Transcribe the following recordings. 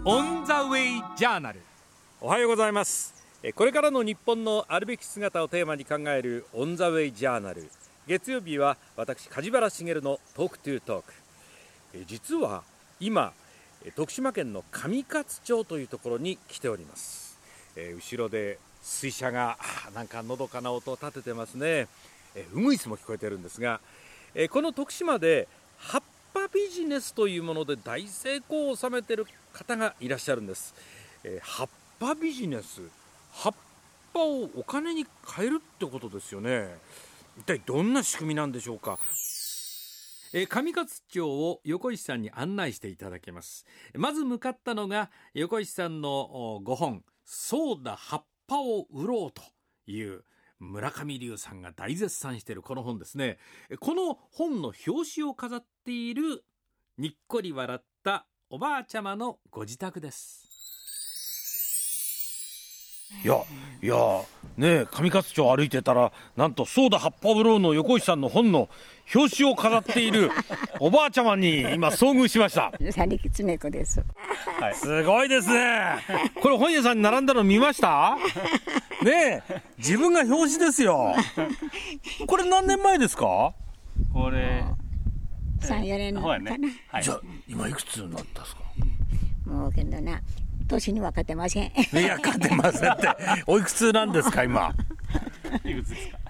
オンザウェイジャーナル。おはようございます。これからの日本のあるべき姿をテーマに考えるオンザウェイジャーナル。月曜日は私梶原茂のトークトゥートーク。実は今徳島県の上勝町というところに来ております。後ろで水車がなんかのどかな音を立ててますね。ウグイスも聞こえてるんですが、この徳島で葉っぱビジネスというもので大成功を収めている方がいらっしゃるんです。葉っぱビジネス、葉っぱをお金に変えるってことですよね。一体どんな仕組みなんでしょうか。上勝町を横石さんに案内していただきます。まず向かったのが横石さんのご本、そうだ葉っぱを売ろうという村上龍さんが大絶賛しているこの本ですね。この本の表紙を飾っているにっこり笑ったおばあちゃまのご自宅です。いやねえ、上勝町歩いてたらなんとそうだ葉っぱ売ろうの横石さんの本の表紙を飾っているおばあちゃまに今遭遇しました。 佐力恒子です、 はい、すごいですね。これ本屋さんに並んだの見ましたねえ、自分が表紙ですよ。これ何年前ですか。 これ 3、4年かな、 ね、はい、 じゃあ今いくつになったんですか。 もうけどな、年には勝てません。 いや勝てませんっておいくつなんですか今。 いくつですか。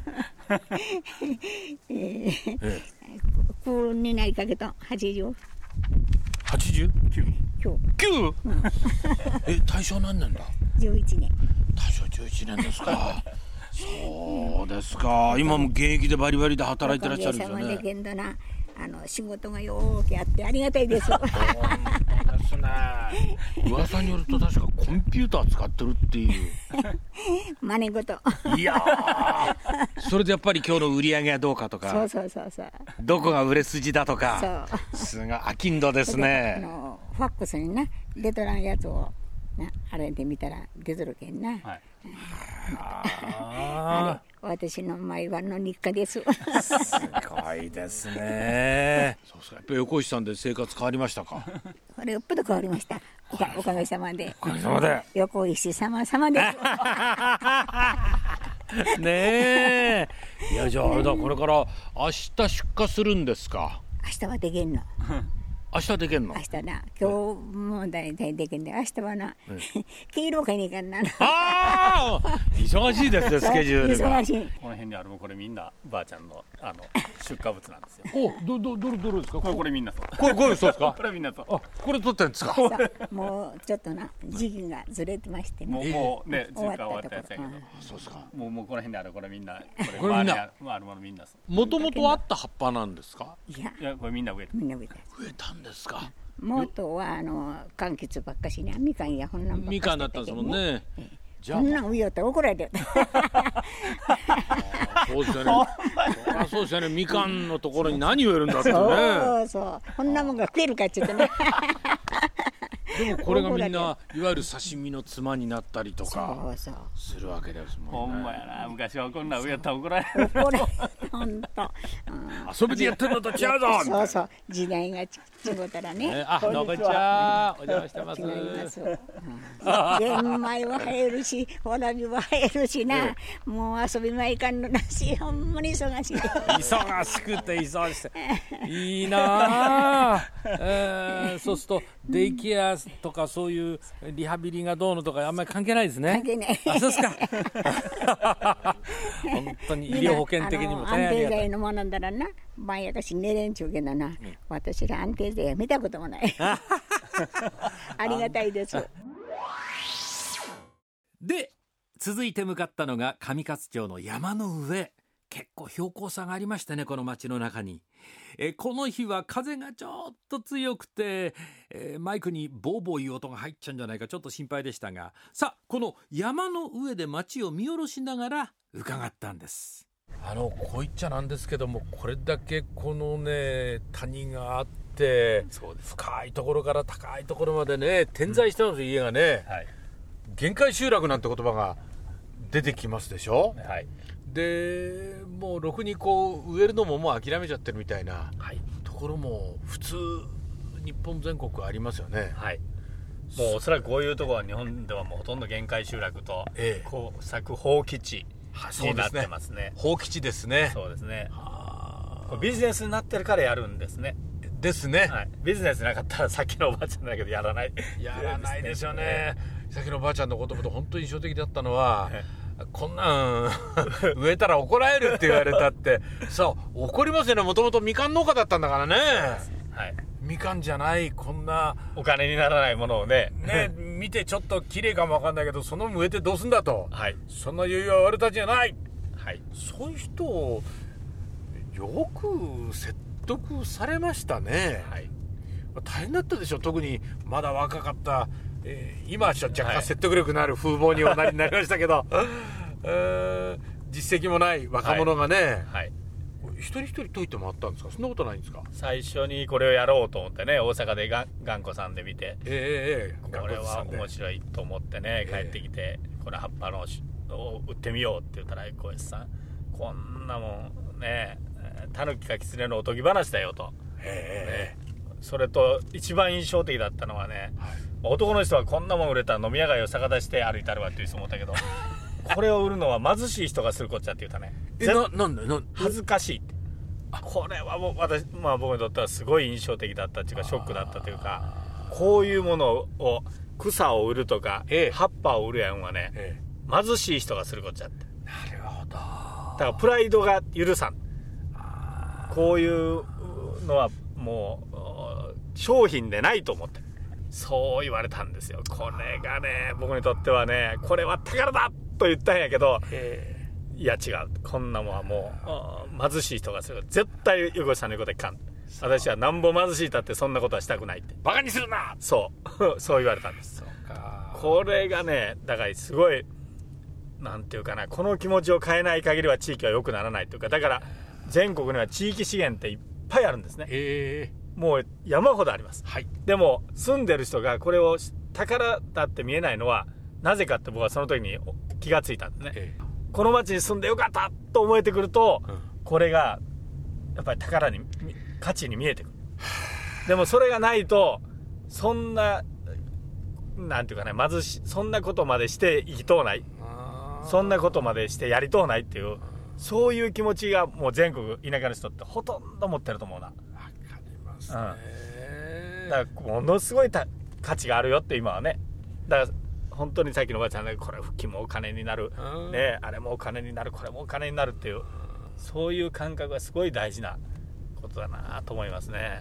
9になりかけと80。 89？ 9、 大正何年だ。 11年。 大正11年ですか。そうですか。今も現役でバリバリで働いてらっしゃるんですよね。 おかげさまでけどな、仕事がよーくあってありがたいです。 そうですね。噂によると確かコンピューター使ってるっていう真似事。 いやー、それでやっぱり今日の売り上げはどうかとか、 そうどこが売れ筋だとか、すごい飽きんどですね。 ファックスにな出とらんやつをな、あれで見たら出とるけんな、 はい、 あれ私の毎晩の日課です。 すごいですね。そうですか。やっぱり横石さんで生活変わりましたか。 これよっぽど変わりました。おかげさまで。 おかげさまで。 横石様です。 ねえ。いやじゃああれだ、これから明日出荷するんですか。 明日はできんの。 明日できんの。 明日な、今日も大体できんで、明日はな、黄色買いに行かんな。 ああ忙しいですね、スケジュールが。 忙しい。 この辺にあるもこれみんなばあちゃんの出荷物なんですよ。 お、どれですか。 これみんなそう。 これそうですか。 これみんなそう。 あ、これ取ってんですか。 もうちょっとな、時期がずれてましてね。 もうね、終わったやつやけど。 そうですか。 もうこの辺にあるこれみんな、 これみんなあるものみんなそう。 もともとあった葉っぱなんですか。 いやこれみんな植えた。 みんな植えた。 植えたんですか。 元は柑橘ばっかしにみかんやほんなんばっかしみかんだったんですもんね。 じゃあこんなん植えよったら怒られてそうですよね。そうですよね。みかんのところに何植えるんだってね。 そうこんなもんが食えるかっちゅってね。 でもこれがみんないわゆる刺身のつまになったりとかするわけですもんね。 ほんまやな、昔はこんな植えたら怒られる。 本当。 遊びでやってるのと違うぞ。 そう時代が違ったらね。 あ、どこんにちは。お邪魔してます。 違います。玄米は生えるし、わらびは生えるしな。もう遊びもいかんのなし、ほんまに忙しい。 忙しくて忙しくていいなあ。そうするとデイケアとかそういうリハビリがどうのとかあんまり関係ないですね。 関係ない。 あ、そうですか。本当に医療保険的にも大変ありがたい。 安定剤のものだらな、晩やかし寝れんちゅうけどな、私ら安定剤は見たこともない。ありがたいです。 で、続いて向かったのが上勝町の山の上。結構標高差がありましたね、この町の中に。この日は風がちょっと強くて、マイクにボーボーいう音が入っちゃうんじゃないかちょっと心配でしたが、さあこの山の上で町を見下ろしながら伺ったんです。こう言っちゃなんですけども、これだけこのね谷があって、深いところから高いところまでね点在してます、家がね、はい、限界集落なんて言葉が出てきますでしょ。はい、でもうろくにこう植えるのももう諦めちゃってるみたいな、はい、ところも普通日本全国ありますよね。はい、 もうおそらくこういうところは日本ではもうほとんど限界集落と耕作放棄地になってますね。 放棄地ですね。 そうですね。ビジネスになってるからやるんですね。 ですね、 はい、ビジネスなかったらさっきのおばあちゃんだけどやらないですよね。さっきのおばあちゃんの言葉で本当に印象的だったのは、こんなん植えたら怒られるって言われたってそう怒りますよね。もともとみかん農家だったんだからね、はい、みかんじゃないこんなお金にならないものをね見てちょっと綺麗かもわかんないけどその植えてどうすんだと、 はい、 そんな余裕は俺たちじゃない、 はい、 そういう人をよく説得されましたね、はい、大変だったでしょ。特にまだ若かった、今は若干説得力のある風貌におなりになりましたけど、実績もない若者がね、はいはい、一人一人解いてもらったんですか。そんなことないんですか。 最初にこれをやろうと思ってね、大阪で頑固さんで見て、これは面白いと思ってね、帰ってきてこれ葉っぱのを売ってみようって言ったら小林さんこんなもんねタヌキかキツネのおとぎ話だよと、それと一番印象的だったのはね、はい、男の人はこんなもん売れたら飲み屋街を逆立して歩いたるわっていう人もいたけどこれを売るのは貧しい人がするこっちゃって言ったね。 なんで恥ずかしいって。これはもう私、僕にとってはすごい印象的だったっていうかショックだったというか、こういうものを草を売るとか、葉っぱを売るやんはね、貧しい人がするこっちゃって。 なるほど。だからプライドが許さん。こういうのはもう商品でないと思ってそう言われたんですよ。これがね僕にとってはねこれは宝だと言ったんやけど、いや違う、こんなもんはもう貧しい人がする絶対横井さんの言うこといかん。私はなんぼ貧しいたってそんなことはしたくないってバカにするなそう言われたんです。そうか。これがねだからすごいなんていうかな、この気持ちを変えない限りは地域は良くならないというか、だから全国には地域資源っていっぱいあるんですね、もう山ほどあります、はい、でも住んでる人がこれを宝だって見えないのはなぜかって僕はその時に気がついたんですね、この町に住んでよかったと思えてくると、これがやっぱり宝に価値に見えてくるでもそれがないとそんななんていうかね貧しいそんなことまでして生きとうない、そんなことまでしてやりとうないっていうそういう気持ちがもう全国田舎の人ってほとんど持ってると思うな。わかりますね、 だからものすごい価値があるよって今はね。だから本当にさっきのおばあちゃんがこれ吹きもお金になる、ね、あれもお金になるこれもお金になるっていうそういう感覚がすごい大事なことだなと思いますね。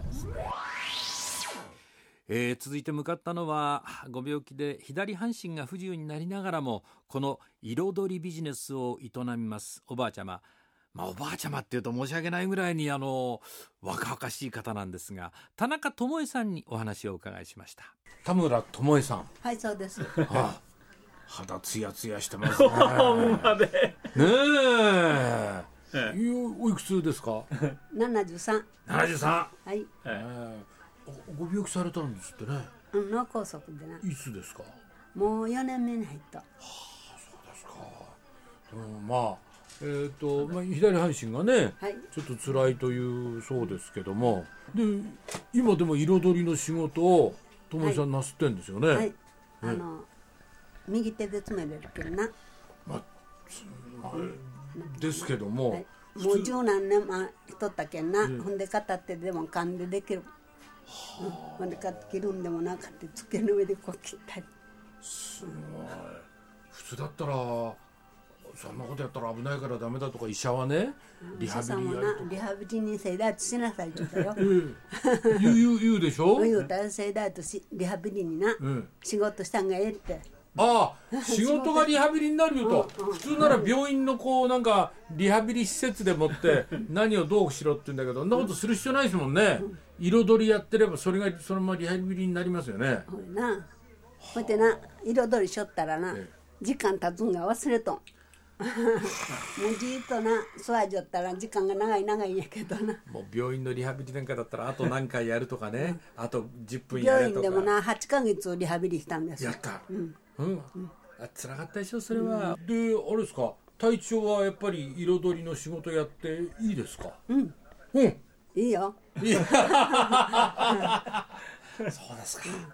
続いて向かったのはご病気で左半身が不自由になりながらもこの彩りビジネスを営みますおばあちゃま、おばあちゃまっていうと申し訳ないぐらいに若々しい方なんですが、田中智恵さんにお話をお伺いしました。田村智恵さん。 はい、そうです。 肌ツヤツヤしてますね。 ほんまでねえ、おいくつですか ？73。 73。 はい。 ご病気されたんですってね。 脳梗塞でな。 いつですか？ もう4年目に入った。 そうですか。左半身がね、はい、ちょっと辛いというそうですけども、で今でも彩りの仕事を智恵さんなすってんですよね。はい。 右手で詰めれるけどな。 ですけども、はい、 もう十何年しとったけんな、ほんで片手でも噛んでできる。ほんで切るんでもなかって机の上でこう切ったり。 すごい。普通だったらそんなことやったら危ないからダメだとか医者はね、リハビリやるとかリハビリに生大としなさいって言ったよ。 言うでしょ。 言うたら生大とリハビリにな、仕事したんがええって。 仕事がリハビリになるよと。普通なら病院のなんかリハビリ施設でもって何をどうしろって言うんだけど、そんなことする必要ないですもんね。彩りやってればそれがそのままリハビリになりますよね。 ほいな。ほいでな、彩りしょったらな、時間経つんが忘れとん。もうじっとな座っちゃったら時間が長いんやけどな。 もう病院のリハビリなんかだったらあと何回やるとかね、あと10分やるとか。 病院でもな8ヶ月リハビリしたんですよ。 やった。辛かったでしょそれは。であれですか、体調はやっぱり彩りの仕事やっていいですか？ いいよ。 そうですか。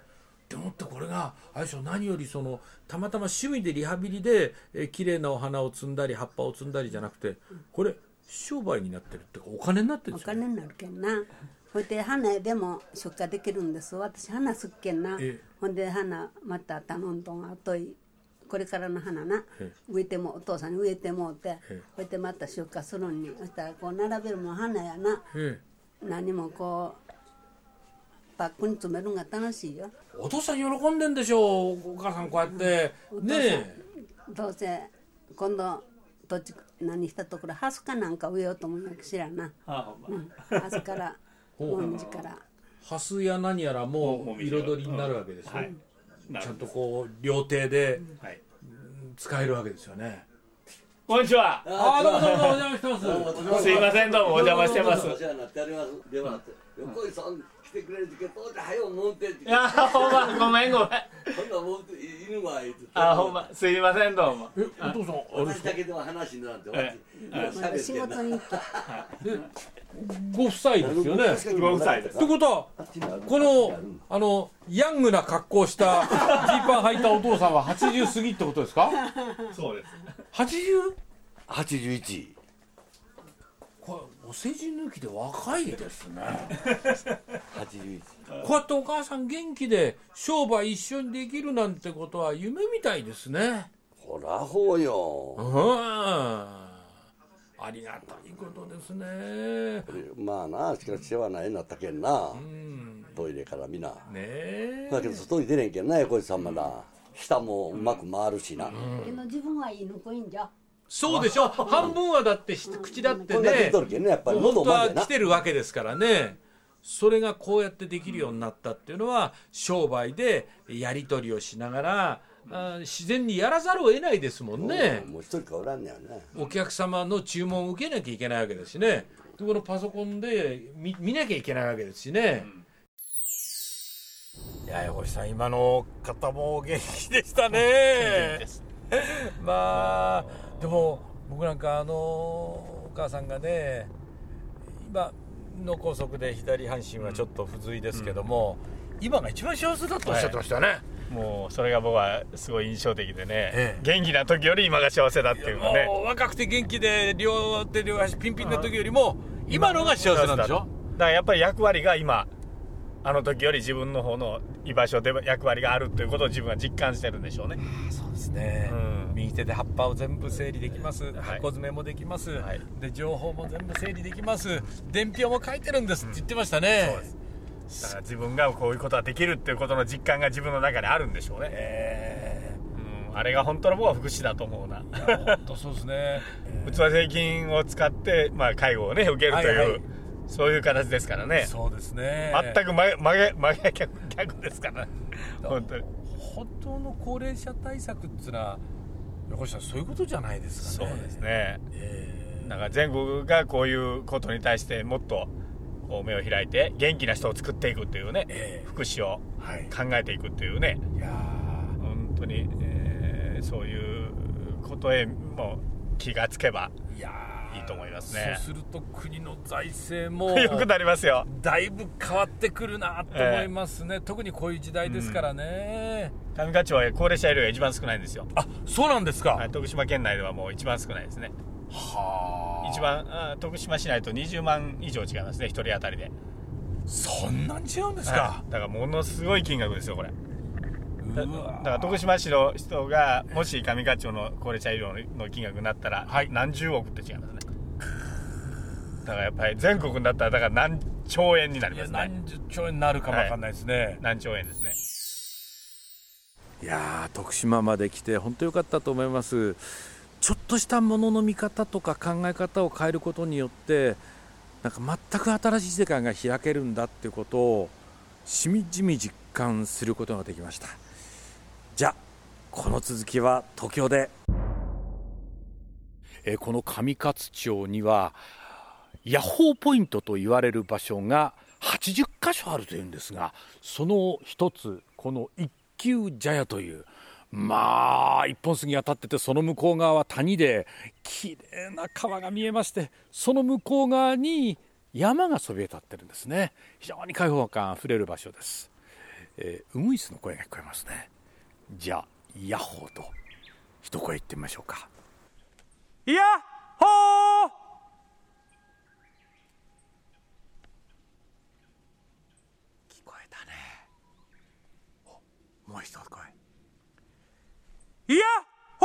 でもってこれがあれでしょ、何よりそのたまたま趣味でリハビリで綺麗なお花を摘んだり葉っぱを摘んだりじゃなくて、これ商売になってるっていうかお金になってるんですよ、ね、 お金になるけんな。ほいで花でも出荷できるんです。私花好きけんな。ほんで花また頼んどんあといこれからの花な植えてもお父さんに植えてもうて、ほいでまた出荷するんに、そしたらこう並べるもん花やな。何もこうバッグに詰めるのが楽しいよ。 お父さん喜んでんでしょう、お母さんこうやってねえ。 どうせ今度土地何したところハスかなんか植えようと思うんやけ知らんな。ハスからもみじからハスや何やらもう彩りになるわけですよ、ちゃんとこう料亭で使えるわけですよね。 こんにちは。 どうもどうもお邪魔してます。 すいません、どうもお邪魔してます。 お世話になっております。では横井さん来てくれる時はどうじゃ早う飲んでって。 いやほんまごめんごめん。 こんなもん犬は言って。 ほんますいませんどうも。 お父さん私だけでは話になって仕事に行ってご夫妻ですよね。 ご夫妻です。 ってことはこのヤングな格好したジーパン履いたお父さんは80過ぎってことですか？ そうです。 81。 これお世辞抜きで若いですね。 81。 こうやってお母さん元気で商売一緒にできるなんてことは夢みたいですね。 ほらほうよ。 ありがたいことですね。 まあな、しかし世話ないなったけんな。トイレからみな。だけど外に出れんけんな、横井さんまだ。下もうまく回るしな。 けど自分は犬こいんじゃ。 そうでしょ。半分はだって口だってね。本当は来てるわけですからね。それがこうやってできるようになったっていうのは商売でやり取りをしながら自然にやらざるを得ないですもんね。 もう一人かおらんねやね。 お客様の注文を受けなきゃいけないわけですしね。でこのパソコンで 見なきゃいけないわけですしね。いや横井さん今の方も元気でしたね。まあでも僕なんかお母さんがね今脳梗塞で左半身はちょっと不随ですけども、今が一番幸せだとおっしゃってましたね。 もうそれが僕はすごい印象的でね、元気な時より今が幸せだっていうかね。 若くて元気で両手両足ピンピンな時よりも今のが幸せなんでしょ。だからやっぱり役割が今あの時より自分の方の居場所で役割があるということを自分は実感してるんでしょうね。 そうですね、右手で葉っぱを全部整理できます、箱詰めもできます、で情報も全部整理できます、伝票も書いてるんですって言ってましたね。 そうです。だから自分がこういうことができるっていうことの実感が自分の中にあるんでしょうね。あれが本当の僕は福祉だと思うな。 本当そうですね。 器製金を使って、介護をね受けるという、そういう形ですからね。 そうですね。 全く真逆ですから本当の高齢者対策っていうのは横井さんそういうことじゃないですかね。 そうですね。だから全国がこういうことに対してもっとこう目を開いて元気な人を作っていくというね、福祉を考えていくというね、いや本当に、そういうことへも気がつけばいいと思いますね。 そうすると国の財政も良くなりますよ。 だいぶ変わってくるなと思いますね、特にこういう時代ですからね。 上勝町は高齢者医療が一番少ないんですよ。 あ、そうなんですか。 徳島県内ではもう一番少ないですね。一番徳島市内と20万以上違いますね、1人当たりで。 そんなに違うんですか。 だからものすごい金額ですよこれ。だから徳島市の人がもし上勝町の高齢者医療の金額になったら、何十億って違いますね。だからやっぱり全国になったらだから何兆円になりますね。 何十兆円になるかも分かんないですね、 何兆円ですね。 いや徳島まで来て本当良かったと思います。ちょっとしたものの見方とか考え方を変えることによってなんか全く新しい世界が開けるんだっていうことをしみじみ実感することができました。じゃあこの続きは東京で。この上勝町にはヤッホーポイントと言われる場所が80カ所あるというんですが、その一つこの一級茶屋という一本杉が立ってて、その向こう側は谷できれいな川が見えまして、その向こう側に山がそびえ立ってるんですね。非常に開放感あふれる場所です。 ウグイスの声が聞こえますね。じゃあヤッホーと一声言ってみましょうか。ヤッホー。聞こえたね。もう一声。ヤッホ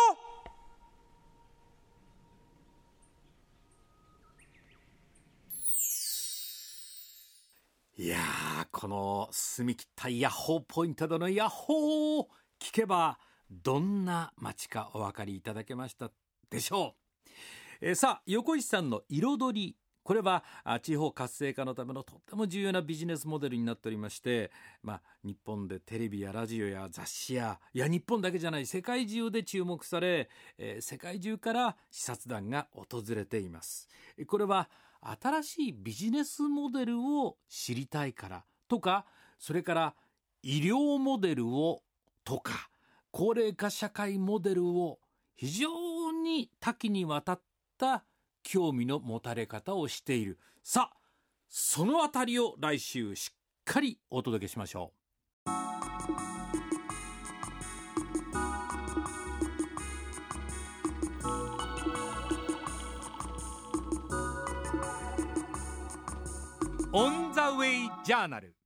ー。いやー、この澄み切ったヤッホーポイントでのヤッホーを聞けばどんな街かお分かりいただけましたでしょう。さあ、横石さんの彩り、これは地方活性化のためのとっても重要なビジネスモデルになっておりまして、日本でテレビやラジオや雑誌や日本だけじゃない世界中で注目され、世界中から視察団が訪れています。これは新しいビジネスモデルを知りたいからとか、それから医療モデルをとか、高齢化社会モデルを非常に多岐にわたった興味の持たれ方をしている。さあ、そのあたりを来週しっかりお届けしましょう。オンザウェイジャーナル。